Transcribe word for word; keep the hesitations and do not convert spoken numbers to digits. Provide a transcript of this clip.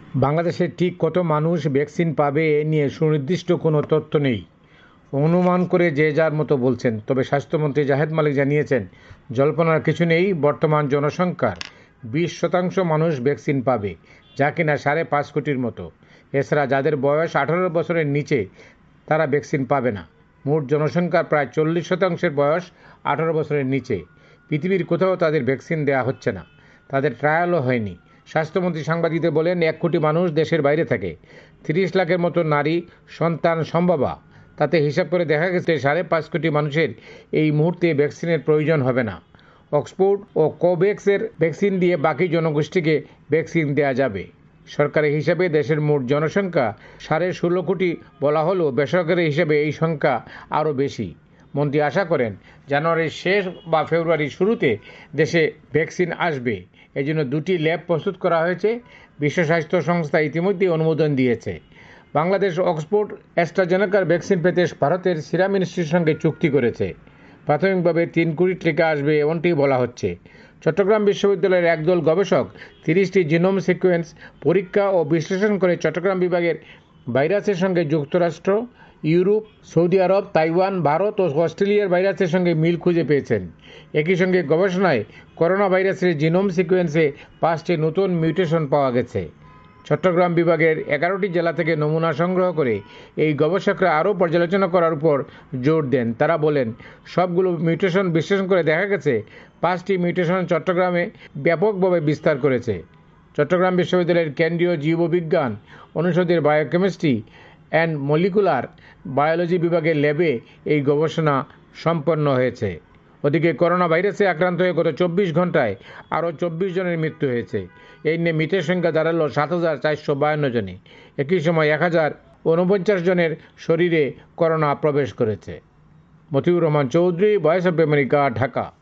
বাংলাদেশে ঠিক কত মানুষ ভ্যাকসিন পাবে এ নিয়ে সুনির্দিষ্ট কোনো তথ্য নেই। অনুমান করে যে যার মতো বলছেন। তবে স্বাস্থ্যমন্ত্রী জাহেদ মালিক জানিয়েছেন, জল্পনার কিছু নেই, বর্তমান জনসংখ্যার বিশ শতাংশ মানুষ ভ্যাকসিন পাবে, যা কিনা সাড়ে পাঁচ কোটির মতো। এছাড়া যাদের বয়স আঠারো বছরের নিচে তারা ভ্যাকসিন পাবে না। মোট জনসংখ্যার প্রায় চল্লিশ শতাংশের বয়স আঠারো বছরের নিচে। পৃথিবীর কোথাও তাদের ভ্যাকসিন দেওয়া হচ্ছে না, তাদের ট্রায়ালও হয়নি। স্বাস্থ্যমন্ত্রী সাংবাদিকদের বলেন, এক কোটি মানুষ দেশের বাইরে থাকে, তিরিশ লাখের মতো নারী সন্তান সম্ভবা। তাতে হিসাব করে দেখা গেছে সাড়ে পাঁচ কোটি মানুষের এই মুহূর্তে ভ্যাকসিনের প্রয়োজন হবে না। অক্সফোর্ড ও কোভ্যাক্সের ভ্যাকসিন দিয়ে বাকি জনগোষ্ঠীকে ভ্যাকসিন দেওয়া যাবে। সরকারি হিসাবে দেশের মোট জনসংখ্যা সাড়ে ষোলো কোটি বলা হলেও বেসরকারি হিসাবে এই সংখ্যা আরও বেশি। মন্ত্রী আশা করেন, জানুয়ারির শেষ বা ফেব্রুয়ারির শুরুতে দেশে ভ্যাকসিন আসবে। এজন্য দুটি ল্যাব প্রস্তুত করা হয়েছে। বিশ্ব স্বাস্থ্য সংস্থা ইতিমধ্যেই অনুমোদন দিয়েছে। বাংলাদেশ অক্সফোর্ড অ্যাস্ট্রাজেনেকার ভ্যাকসিন পেতে ভারতের সিরাম ইনস্টিটিউটের সঙ্গে চুক্তি করেছে। প্রাথমিকভাবে তিন কোটি টিকা আসবে এমনটি বলা হচ্ছে। চট্টগ্রাম বিশ্ববিদ্যালয়ের একদল গবেষক তিরিশটি জিনোম সিকোয়েন্স পরীক্ষা ও বিশ্লেষণ করে চট্টগ্রাম বিভাগের ভাইরাসের সঙ্গে যুক্তরাষ্ট্র, ইউরোপ, সৌদি আরব, তাইওয়ান, ভারত ও অস্ট্রেলিয়ার ভাইরাসের সঙ্গে মিল খুঁজে পেয়েছেন। একই সঙ্গে গবেষণায় করোনা ভাইরাসের জিনোম সিকোয়েন্সে পাঁচটি নতুন মিউটেশন পাওয়া গেছে। চট্টগ্রাম বিভাগের এগারোটি জেলা থেকে নমুনা সংগ্রহ করে এই গবেষকরা আরও পর্যালোচনা করার উপর জোর দেন। তারা বলেন, সবগুলো মিউটেশন বিশ্লেষণ করে দেখা গেছে পাঁচটি মিউটেশন চট্টগ্রামে ব্যাপকভাবে বিস্তার করেছে। চট্টগ্রাম বিশ্ববিদ্যালয়ের কেন্দ্রীয় জীববিজ্ঞান অনুষদের বায়োকেমিস্ট্রি অ্যান্ড মলিকুলার বায়োলজি বিভাগের ল্যাবে এই গবেষণা সম্পন্ন হয়েছে। ওদিকে করোনা ভাইরাসে আক্রান্ত হয়ে গত চব্বিশ ঘন্টায় আরও চব্বিশ জনের মৃত্যু হয়েছে। এই নিয়ে মৃতের সংখ্যা দাঁড়ালো সাত হাজার চারশো বায়ান্ন জনে। একই সময় এক হাজার উনপঞ্চাশ জনের শরীরে করোনা প্রবেশ করেছে। Motiur Rahman Chowdhury, voice of America, Dhaka.